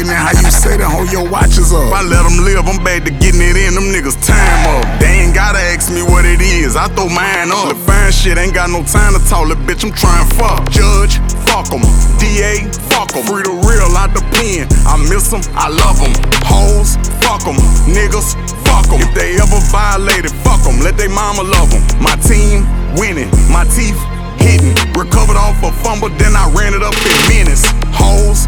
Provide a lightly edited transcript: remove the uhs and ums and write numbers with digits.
getting it how you say that, hold your watches up. If I let them live, I'm back to getting it in, them niggas time up. They ain't gotta ask me what it is, I throw mine up. The fine shit ain't got no time to talk, little bitch, I'm trying fuck. Judge, fuck em. DA, fuck em. Free the real out the pen, I miss them, I love them. Hoes, fuck em. Niggas, fuck em. If they ever violated, fuck em. Let they mama love them. My team winning, my teeth hitting. Recovered off a fumble, then I ran it up in minutes. Hoes,